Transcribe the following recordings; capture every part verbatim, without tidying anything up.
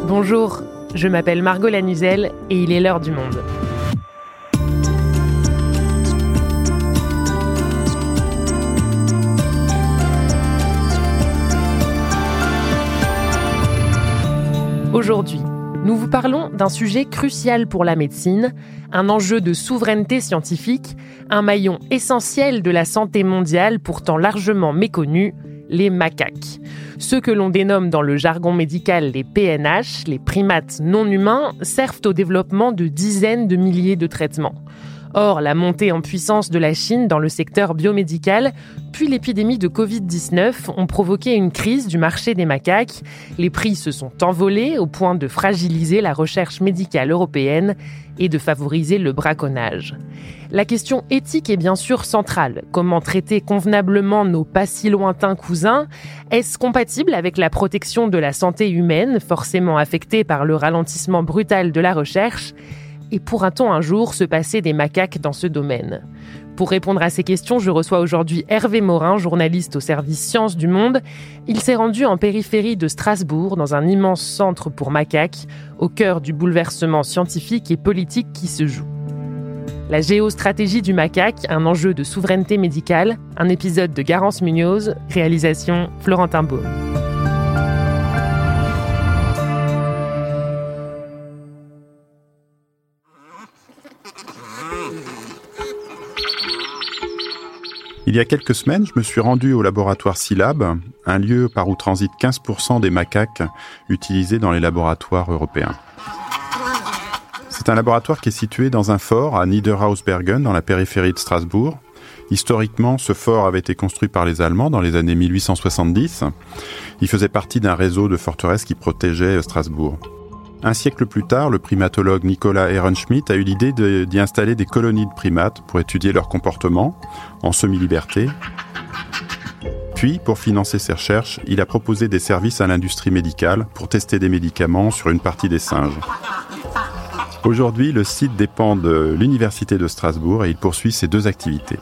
Bonjour, je m'appelle Margot Lanuzel et il est l'heure du monde. Aujourd'hui, nous vous parlons d'un sujet crucial pour la médecine, un enjeu de souveraineté scientifique, un maillon essentiel de la santé mondiale pourtant largement méconnu, les macaques. Ceux que l'on dénomme dans le jargon médical les P N H, les primates non humains, servent au développement de dizaines de milliers de traitements. Or, la montée en puissance de la Chine dans le secteur biomédical, puis l'épidémie de covid dix-neuf ont provoqué une crise du marché des macaques. Les prix se sont envolés au point de fragiliser la recherche médicale européenne et de favoriser le braconnage. La question éthique est bien sûr centrale. Comment traiter convenablement nos pas si lointains cousins ? Est-ce compatible avec la protection de la santé humaine, forcément affectée par le ralentissement brutal de la recherche ? Et pourra-t-on un jour se passer des macaques dans ce domaine ? Pour répondre à ces questions, je reçois aujourd'hui Hervé Morin, journaliste au service Sciences du Monde. Il s'est rendu en périphérie de Strasbourg, dans un immense centre pour macaques, au cœur du bouleversement scientifique et politique qui se joue. La géostratégie du macaque, un enjeu de souveraineté médicale, un épisode de Garance Munoz, réalisation Florentin Baume. Il y a quelques semaines, je me suis rendu au laboratoire SciLab, un lieu par où transitent quinze pour cent des macaques utilisés dans les laboratoires européens. C'est un laboratoire qui est situé dans un fort à Niederhausbergen, dans la périphérie de Strasbourg. Historiquement, ce fort avait été construit par les Allemands dans les années mille huit cent soixante-dix. Il faisait partie d'un réseau de forteresses qui protégeait Strasbourg. Un siècle plus tard, le primatologue Nicolas Ehrenschmidt a eu l'idée de, d'y installer des colonies de primates pour étudier leur comportement en semi-liberté. Puis, pour financer ses recherches, il a proposé des services à l'industrie médicale pour tester des médicaments sur une partie des singes. Aujourd'hui, le site dépend de l'Université de Strasbourg et il poursuit ses deux activités.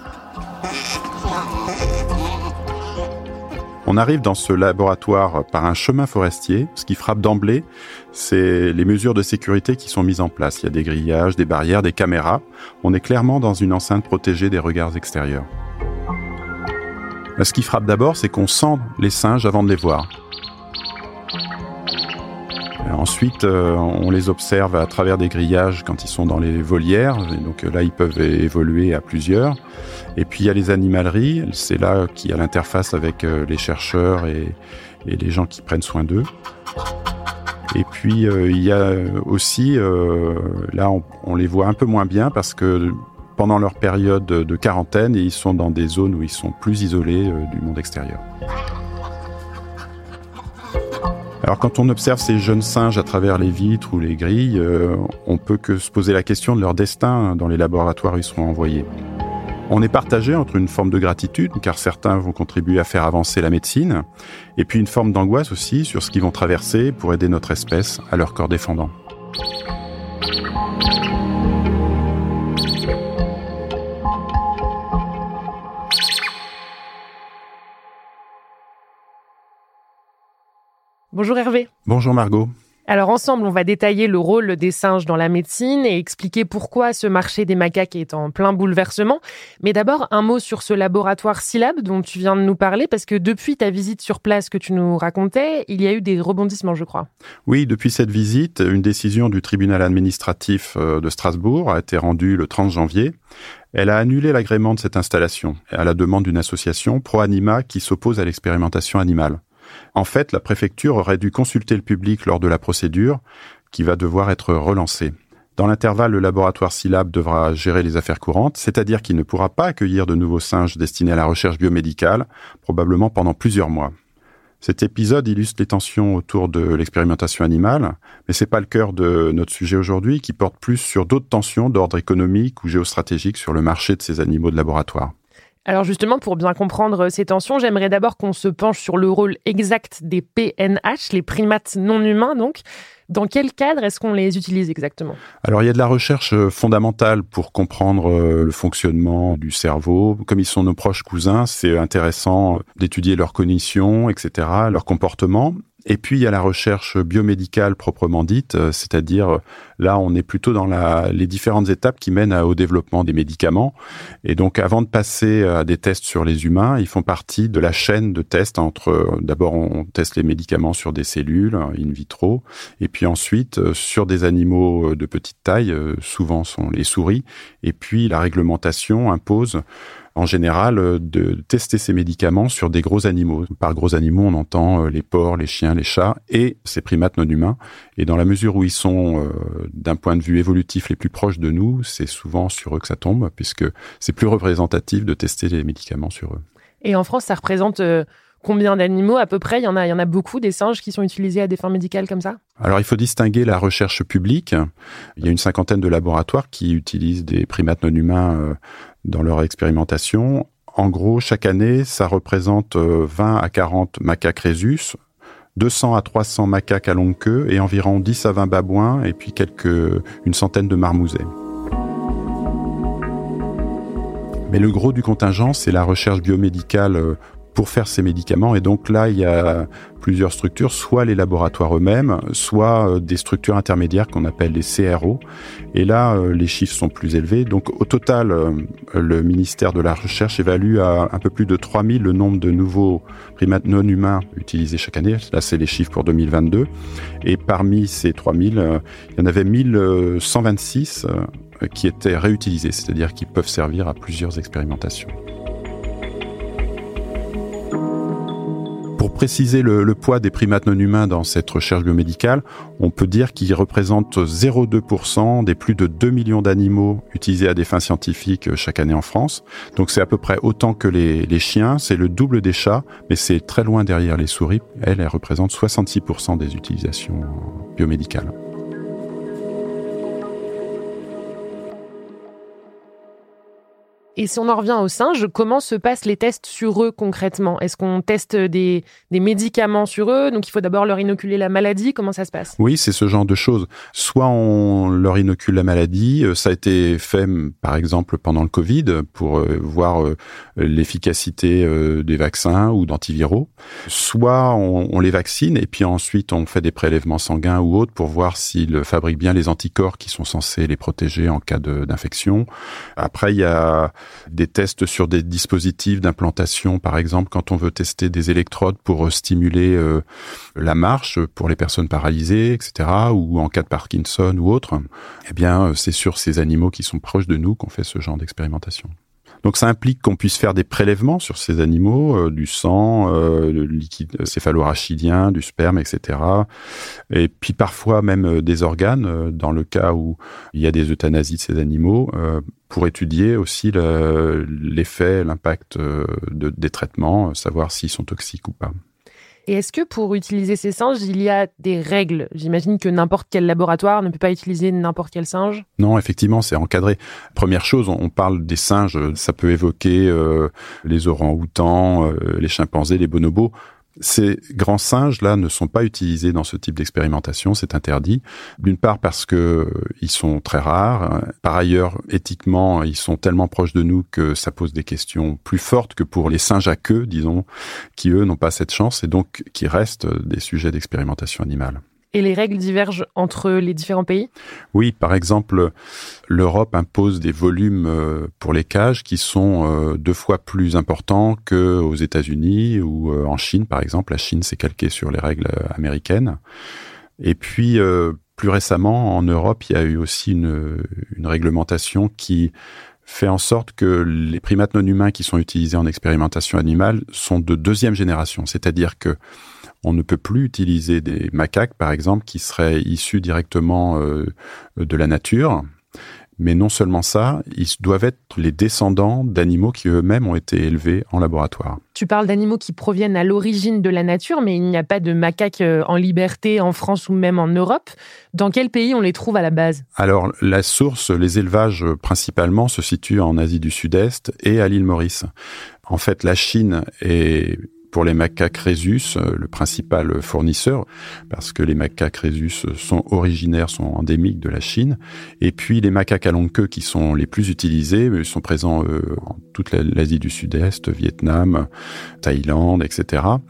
On arrive dans ce laboratoire par un chemin forestier. Ce qui frappe d'emblée, c'est les mesures de sécurité qui sont mises en place. Il y a des grillages, des barrières, des caméras. On est clairement dans une enceinte protégée des regards extérieurs. Ce qui frappe d'abord, c'est qu'on sent les singes avant de les voir. Ensuite, on les observe à travers des grillages quand ils sont dans les volières. Et donc là, ils peuvent évoluer à plusieurs. Et puis, il y a les animaleries. C'est là qu'il y a l'interface avec les chercheurs et, et les gens qui prennent soin d'eux. Et puis, euh, il y a aussi, euh, là, on, on les voit un peu moins bien parce que pendant leur période de quarantaine, ils sont dans des zones où ils sont plus isolés euh, du monde extérieur. Alors quand on observe ces jeunes singes à travers les vitres ou les grilles, euh, on peut que se poser la question de leur destin dans les laboratoires où ils seront envoyés. On est partagé entre une forme de gratitude, car certains vont contribuer à faire avancer la médecine, et puis une forme d'angoisse aussi sur ce qu'ils vont traverser pour aider notre espèce à leur corps défendant. Bonjour Hervé. Bonjour Margot. Alors ensemble, on va détailler le rôle des singes dans la médecine et expliquer pourquoi ce marché des macaques est en plein bouleversement. Mais d'abord, un mot sur ce laboratoire SciLab dont tu viens de nous parler, parce que depuis ta visite sur place que tu nous racontais, il y a eu des rebondissements, je crois. Oui, depuis cette visite, une décision du tribunal administratif de Strasbourg a été rendue le trente janvier. Elle a annulé l'agrément de cette installation à la demande d'une association pro-anima qui s'oppose à l'expérimentation animale. En fait, la préfecture aurait dû consulter le public lors de la procédure, qui va devoir être relancée. Dans l'intervalle, le laboratoire SciLab devra gérer les affaires courantes, c'est-à-dire qu'il ne pourra pas accueillir de nouveaux singes destinés à la recherche biomédicale, probablement pendant plusieurs mois. Cet épisode illustre les tensions autour de l'expérimentation animale, mais c'est pas le cœur de notre sujet aujourd'hui, qui porte plus sur d'autres tensions d'ordre économique ou géostratégique sur le marché de ces animaux de laboratoire. Alors justement, pour bien comprendre ces tensions, j'aimerais d'abord qu'on se penche sur le rôle exact des P N H, les primates non humains donc. Dans quel cadre est-ce qu'on les utilise exactement ? Alors, il y a de la recherche fondamentale pour comprendre le fonctionnement du cerveau. Comme ils sont nos proches cousins, c'est intéressant d'étudier leur cognition, et cetera, leur comportement. Et puis, il y a la recherche biomédicale proprement dite, c'est-à-dire, là, on est plutôt dans la, les différentes étapes qui mènent au développement des médicaments. Et donc, avant de passer à des tests sur les humains, ils font partie de la chaîne de tests entre, d'abord, on teste les médicaments sur des cellules, in vitro, et puis ensuite, sur des animaux de petite taille, souvent sont les souris, et puis la réglementation impose en général, de tester ces médicaments sur des gros animaux. Par gros animaux, on entend les porcs, les chiens, les chats et ces primates non humains. Et dans la mesure où ils sont, euh, d'un point de vue évolutif, les plus proches de nous, c'est souvent sur eux que ça tombe, puisque c'est plus représentatif de tester les médicaments sur eux. Et en France, ça représente euh, combien d'animaux à peu près ? Il y en a, il y en a beaucoup, des singes qui sont utilisés à des fins médicales comme ça ? Alors, il faut distinguer la recherche publique. Il y a une cinquantaine de laboratoires qui utilisent des primates non humains euh, dans leur expérimentation. En gros, chaque année, ça représente vingt à quarante macaques rhésus, deux cents à trois cents macaques à longue queue et environ dix à vingt babouins et puis quelques, une centaine de marmousets. Mais le gros du contingent, c'est la recherche biomédicale pour faire ces médicaments. Et donc là, il y a plusieurs structures, soit les laboratoires eux-mêmes, soit des structures intermédiaires qu'on appelle les C R O. Et là, les chiffres sont plus élevés. Donc au total, le ministère de la Recherche évalue à un peu plus de trois mille le nombre de nouveaux primates non humains utilisés chaque année. Là, c'est les chiffres pour deux mille vingt-deux. Et parmi ces trois mille, il y en avait mille cent vingt-six qui étaient réutilisés, c'est-à-dire qui peuvent servir à plusieurs expérimentations. Pour préciser le, le poids des primates non humains dans cette recherche biomédicale, on peut dire qu'ils représentent zéro virgule deux pour cent des plus de deux millions d'animaux utilisés à des fins scientifiques chaque année en France. Donc c'est à peu près autant que les, les chiens, c'est le double des chats, mais c'est très loin derrière les souris. Elles, elles représentent soixante-six pour cent des utilisations biomédicales. Et si on en revient aux singes, comment se passent les tests sur eux concrètement ? Est-ce qu'on teste des, des médicaments sur eux ? Donc il faut d'abord leur inoculer la maladie. Comment ça se passe ? Oui, c'est ce genre de choses. Soit on leur inocule la maladie. Ça a été fait, par exemple, pendant le Covid, pour voir l'efficacité des vaccins ou d'antiviraux. Soit on, on les vaccine et puis ensuite on fait des prélèvements sanguins ou autres pour voir s'ils fabriquent bien les anticorps qui sont censés les protéger en cas de, d'infection. Après, il y a des tests sur des dispositifs d'implantation, par exemple, quand on veut tester des électrodes pour stimuler euh, la marche pour les personnes paralysées, et cetera, ou en cas de Parkinson ou autre, eh bien, c'est sur ces animaux qui sont proches de nous qu'on fait ce genre d'expérimentation. Donc ça implique qu'on puisse faire des prélèvements sur ces animaux, euh, du sang, euh, le liquide céphalorachidien, du sperme, et cetera. Et puis parfois même euh, des organes, euh, dans le cas où il y a des euthanasies de ces animaux, euh, pour étudier aussi le, l'effet, l'impact euh, de, des traitements, savoir s'ils sont toxiques ou pas. Et est-ce que pour utiliser ces singes, il y a des règles ? J'imagine que n'importe quel laboratoire ne peut pas utiliser n'importe quel singe. Non, effectivement, c'est encadré. Première chose, on parle des singes, ça peut évoquer euh, les orang-outans, euh, les chimpanzés, les bonobos. Ces grands singes-là ne sont pas utilisés dans ce type d'expérimentation, c'est interdit. D'une part parce que ils sont très rares. Par ailleurs, éthiquement, ils sont tellement proches de nous que ça pose des questions plus fortes que pour les singes à queue, disons, qui eux n'ont pas cette chance et donc qui restent des sujets d'expérimentation animale. Et les règles divergent entre les différents pays ? Oui, par exemple, l'Europe impose des volumes pour les cages qui sont deux fois plus importants qu'aux États-Unis ou en Chine, par exemple. La Chine s'est calquée sur les règles américaines. Et puis, plus récemment, en Europe, il y a eu aussi une, une réglementation qui fait en sorte que les primates non humains qui sont utilisés en expérimentation animale sont de deuxième génération. C'est-à-dire que on ne peut plus utiliser des macaques, par exemple, qui seraient issus directement euh, de la nature. Mais non seulement ça, ils doivent être les descendants d'animaux qui eux-mêmes ont été élevés en laboratoire. Tu parles d'animaux qui proviennent à l'origine de la nature, mais il n'y a pas de macaques en liberté en France ou même en Europe. Dans quel pays on les trouve à la base ? Alors, la source, les élevages principalement, se situent en Asie du Sud-Est et à l'île Maurice. En fait, la Chine est... pour les macaques rhésus, le principal fournisseur, parce que les macaques rhésus sont originaires, sont endémiques de la Chine. Et puis les macaques à longue queue qui sont les plus utilisés, sont présents euh, en toute l'Asie du Sud-Est, Vietnam, Thaïlande, et cetera.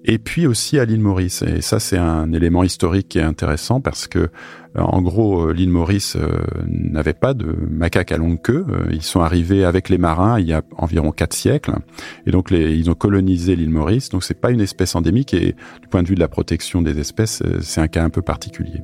Et puis aussi à l'île Maurice. Et ça, c'est un élément historique qui est intéressant parce que, en gros, l'île Maurice euh, n'avait pas de macaques à longue queue. Ils sont arrivés avec les marins il y a environ quatre siècles. Et donc, les, ils ont colonisé l'île Maurice. Donc, c'est pas une espèce endémique. Et du point de vue de la protection des espèces, c'est un cas un peu particulier.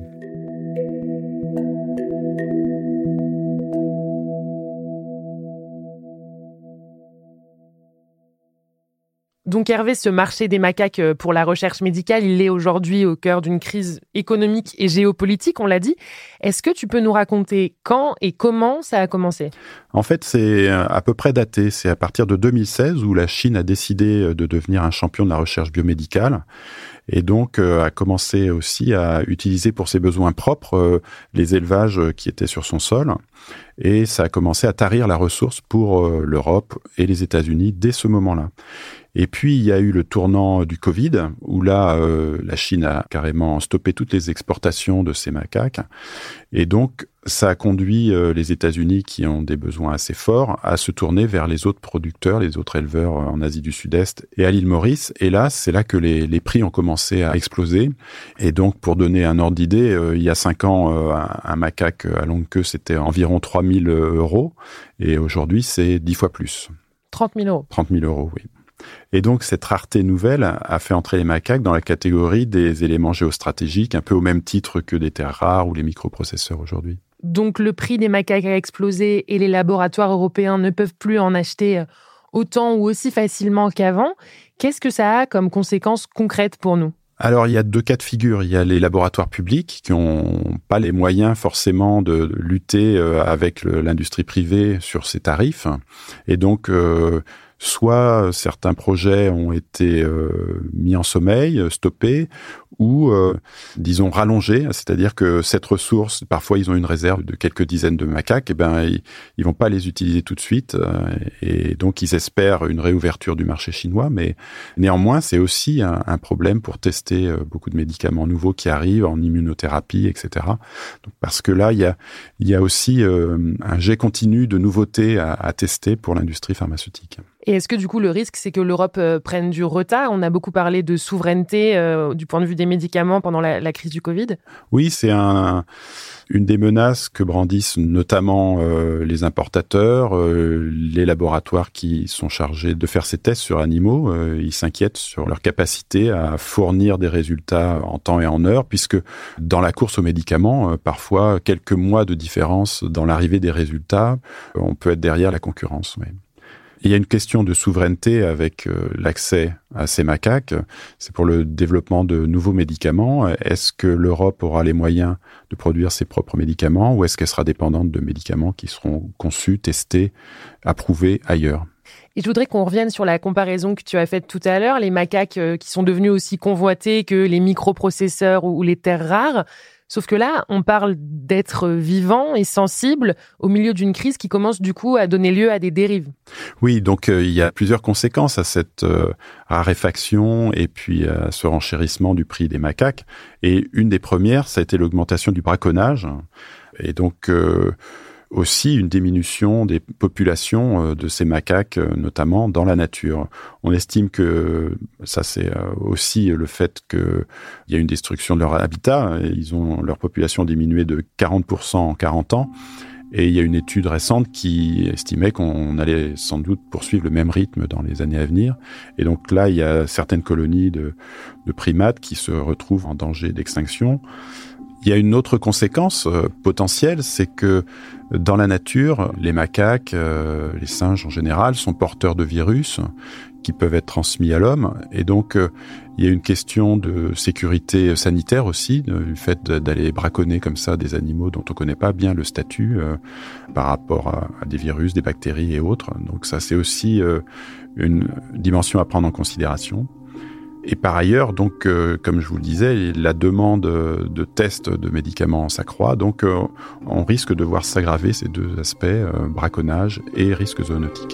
Donc Hervé, ce marché des macaques pour la recherche médicale, il est aujourd'hui au cœur d'une crise économique et géopolitique, on l'a dit. Est-ce que tu peux nous raconter quand et comment ça a commencé ? En fait, c'est à peu près daté. C'est à partir de deux mille seize où la Chine a décidé de devenir un champion de la recherche biomédicale et donc euh, a commencé aussi à utiliser pour ses besoins propres euh, les élevages qui étaient sur son sol. Et ça a commencé à tarir la ressource pour euh, l'Europe et les États-Unis dès ce moment-là. Et puis, il y a eu le tournant du Covid, où là, euh, la Chine a carrément stoppé toutes les exportations de ces macaques. Et donc, ça a conduit euh, les États-Unis, qui ont des besoins assez forts, à se tourner vers les autres producteurs, les autres éleveurs en Asie du Sud-Est et à l'île Maurice. Et là, c'est là que les, les prix ont commencé à exploser. Et donc, pour donner un ordre d'idée, euh, il y a cinq ans, euh, un, un macaque à longue queue, c'était environ trois mille euros. Et aujourd'hui, c'est dix fois plus. trente mille euros. trente mille euros, oui. Et donc, cette rareté nouvelle a fait entrer les macaques dans la catégorie des éléments géostratégiques, un peu au même titre que des terres rares ou les microprocesseurs aujourd'hui. Donc, le prix des macaques a explosé et les laboratoires européens ne peuvent plus en acheter autant ou aussi facilement qu'avant. Qu'est-ce que ça a comme conséquences concrètes pour nous ? Alors, il y a deux cas de figure. Il y a les laboratoires publics qui n'ont pas les moyens forcément de lutter avec l'industrie privée sur ces tarifs. Et donc, euh, soit certains projets ont été euh, mis en sommeil, stoppés, ou, euh, disons, rallongés. C'est-à-dire que cette ressource, parfois, ils ont une réserve de quelques dizaines de macaques, et ben, ils, ils vont pas les utiliser tout de suite. Euh, et donc, ils espèrent une réouverture du marché chinois. Mais néanmoins, c'est aussi un, un problème pour tester euh, beaucoup de médicaments nouveaux qui arrivent en immunothérapie, et cetera. Donc, parce que là, il y a, il y a aussi euh, un jet continu de nouveautés à, à tester pour l'industrie pharmaceutique. Et est-ce que du coup le risque c'est que l'Europe euh, prenne du retard ? On a beaucoup parlé de souveraineté euh, du point de vue des médicaments pendant la, la crise du Covid. Oui, c'est un, une des menaces que brandissent notamment euh, les importateurs, euh, les laboratoires qui sont chargés de faire ces tests sur animaux. Euh, ils s'inquiètent sur leur capacité à fournir des résultats en temps et en heure, puisque dans la course aux médicaments, euh, parfois quelques mois de différence dans l'arrivée des résultats, euh, on peut être derrière la concurrence. Oui. Il y a une question de souveraineté avec euh, l'accès à ces macaques. C'est pour le développement de nouveaux médicaments. Est-ce que l'Europe aura les moyens de produire ses propres médicaments ou est-ce qu'elle sera dépendante de médicaments qui seront conçus, testés, approuvés ailleurs ? Et je voudrais qu'on revienne sur la comparaison que tu as faite tout à l'heure, les macaques euh, qui sont devenus aussi convoités que les microprocesseurs ou, ou les terres rares. Sauf que là, on parle d'être vivant et sensible au milieu d'une crise qui commence du coup à donner lieu à des dérives. Oui, donc euh, il y a plusieurs conséquences à cette euh, raréfaction et puis à ce renchérissement du prix des macaques. Et une des premières, ça a été l'augmentation du braconnage. Et donc euh, aussi une diminution des populations de ces macaques, notamment dans la nature. On estime que ça, c'est aussi le fait qu'il y a une destruction de leur habitat. Ils ont leur population diminué de quarante pour cent en quarante ans. Et il y a une étude récente qui estimait qu'on allait sans doute poursuivre le même rythme dans les années à venir. Et donc là, il y a certaines colonies de, de primates qui se retrouvent en danger d'extinction. Il y a une autre conséquence euh, potentielle, c'est que dans la nature, les macaques, euh, les singes en général, sont porteurs de virus qui peuvent être transmis à l'homme. Et donc, euh, il y a une question de sécurité sanitaire aussi, du fait d'aller braconner comme ça des animaux dont on ne connaît pas bien le statut euh, par rapport à, à des virus, des bactéries et autres. Donc ça, c'est aussi euh, une dimension à prendre en considération. Et par ailleurs, donc, euh, comme je vous le disais, la demande de tests de médicaments s'accroît. Donc, euh, on risque de voir s'aggraver ces deux aspects, euh, braconnage et risques zoonotiques.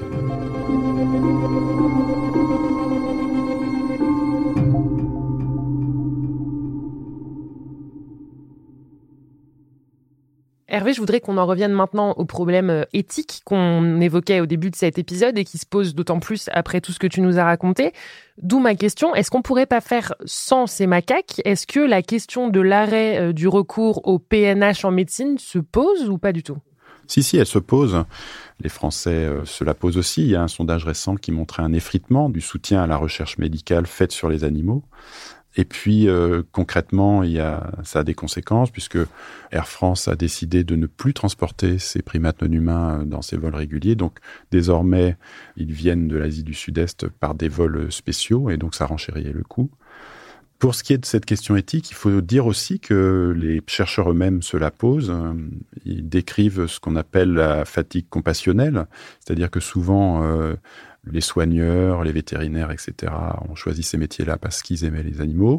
Hervé, je voudrais qu'on en revienne maintenant aux problèmes éthiques qu'on évoquait au début de cet épisode et qui se posent d'autant plus après tout ce que tu nous as raconté. D'où ma question, est-ce qu'on ne pourrait pas faire sans ces macaques ? Est-ce que la question de l'arrêt du recours au P N H en médecine se pose ou pas du tout ? Si, si, elle se pose. Les Français euh, se la posent aussi. Il y a un sondage récent qui montrait un effritement du soutien à la recherche médicale faite sur les animaux. Et puis, euh, concrètement, il y a, ça a des conséquences puisque Air France a décidé de ne plus transporter ces primates non humains dans ses vols réguliers. Donc, désormais, ils viennent de l'Asie du Sud-Est par des vols spéciaux et donc ça renchérirait le coût. Pour ce qui est de cette question éthique, il faut dire aussi que les chercheurs eux-mêmes se la posent. Ils décrivent ce qu'on appelle la fatigue compassionnelle, c'est-à-dire que souvent, euh, les soigneurs, les vétérinaires, et cetera, ont choisi ces métiers-là parce qu'ils aimaient les animaux.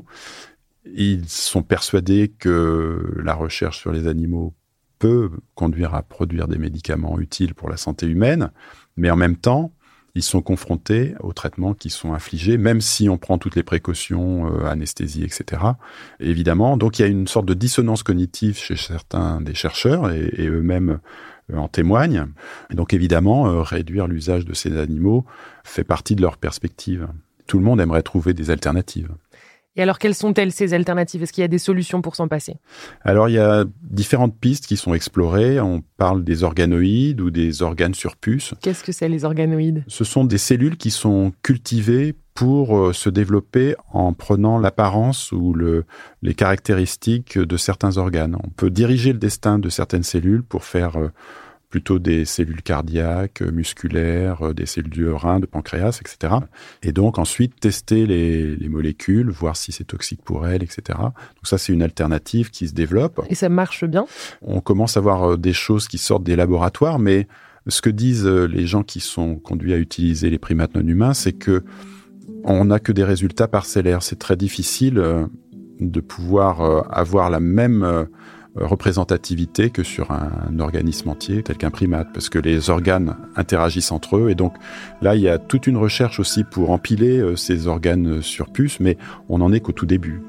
Ils sont persuadés que la recherche sur les animaux peut conduire à produire des médicaments utiles pour la santé humaine, mais en même temps, ils sont confrontés aux traitements qui sont infligés, même si on prend toutes les précautions, euh, anesthésie, et cetera. Et évidemment, donc il y a une sorte de dissonance cognitive chez certains des chercheurs, et, et eux-mêmes euh, en témoignent. Et donc évidemment, euh, réduire l'usage de ces animaux fait partie de leur perspective. Tout le monde aimerait trouver des alternatives. Et alors, quelles sont-elles, ces alternatives ? Est-ce qu'il y a des solutions pour s'en passer ? Alors, il y a différentes pistes qui sont explorées. On parle des organoïdes ou des organes sur puce. Qu'est-ce que c'est, les organoïdes ? Ce sont des cellules qui sont cultivées pour se développer en prenant l'apparence ou le, les caractéristiques de certains organes. On peut diriger le destin de certaines cellules pour faire plutôt des cellules cardiaques, musculaires, des cellules du rein, de pancréas, et cetera. Et donc ensuite tester les, les molécules, voir si c'est toxique pour elles, et cetera. Donc ça, c'est une alternative qui se développe. Et ça marche bien ? On commence à voir des choses qui sortent des laboratoires, mais ce que disent les gens qui sont conduits à utiliser les primates non humains, c'est que on n'a que des résultats parcellaires. C'est très difficile de pouvoir avoir la même représentativité que sur un organisme entier tel qu'un primate, parce que les organes interagissent entre eux, et donc là il y a toute une recherche aussi pour empiler ces organes sur puce, mais on n'en est qu'au tout début.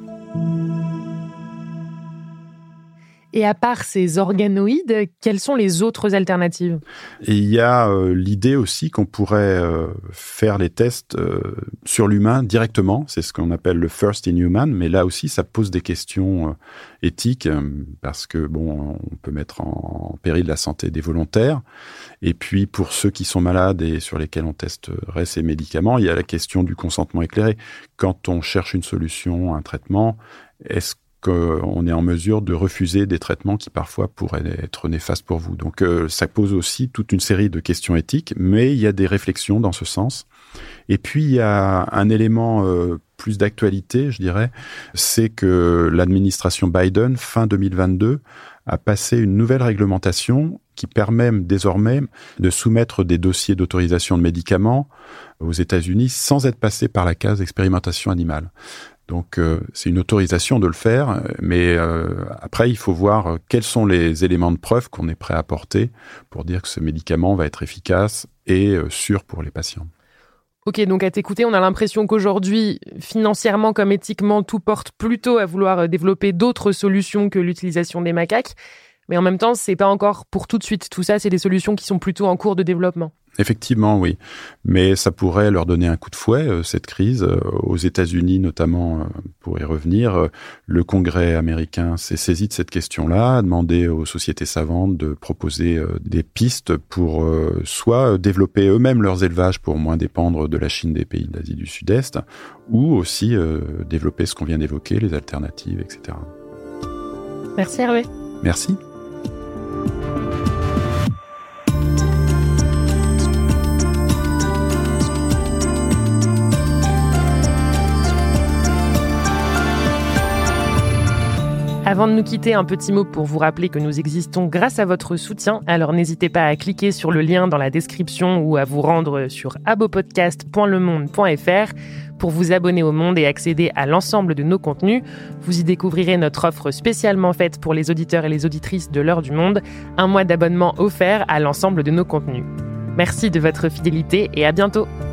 Et à part ces organoïdes, quelles sont les autres alternatives ? Et il y a euh, l'idée aussi qu'on pourrait euh, faire les tests euh, sur l'humain directement. C'est ce qu'on appelle le first in human. Mais là aussi, ça pose des questions euh, éthiques euh, parce que bon, on peut mettre en, en péril la santé des volontaires. Et puis, pour ceux qui sont malades et sur lesquels on testerait ces médicaments, il y a la question du consentement éclairé. Quand on cherche une solution, un traitement, est-ce qu'on est en mesure de refuser des traitements qui parfois pourraient être néfastes pour vous. Donc euh, ça pose aussi toute une série de questions éthiques, mais il y a des réflexions dans ce sens. Et puis il y a un élément euh, plus d'actualité, je dirais, c'est que l'administration Biden, fin deux mille vingt-deux, a passé une nouvelle réglementation qui permet désormais de soumettre des dossiers d'autorisation de médicaments aux États-Unis sans être passé par la case expérimentation animale. Donc, euh, c'est une autorisation de le faire, mais euh, après, il faut voir quels sont les éléments de preuve qu'on est prêt à apporter pour dire que ce médicament va être efficace et euh, sûr pour les patients. Ok, donc à t'écouter, on a l'impression qu'aujourd'hui, financièrement comme éthiquement, tout porte plutôt à vouloir développer d'autres solutions que l'utilisation des macaques. Mais en même temps, c'est pas encore pour tout de suite. Tout ça, c'est des solutions qui sont plutôt en cours de développement. Effectivement, oui. Mais ça pourrait leur donner un coup de fouet, euh, cette crise. Euh, aux États-Unis, notamment, euh, pour y revenir, euh, le Congrès américain s'est saisi de cette question-là, a demandé aux sociétés savantes de proposer euh, des pistes pour euh, soit développer eux-mêmes leurs élevages pour moins dépendre de la Chine, des pays de l'Asie du Sud-Est, ou aussi euh, développer ce qu'on vient d'évoquer, les alternatives, et cetera. Merci Hervé. Merci. Avant de nous quitter, un petit mot pour vous rappeler que nous existons grâce à votre soutien. Alors n'hésitez pas à cliquer sur le lien dans la description ou à vous rendre sur abopodcast point le monde point f r pour vous abonner au Monde et accéder à l'ensemble de nos contenus. Vous y découvrirez notre offre spécialement faite pour les auditeurs et les auditrices de l'Heure du Monde, un mois d'abonnement offert à l'ensemble de nos contenus. Merci de votre fidélité et à bientôt.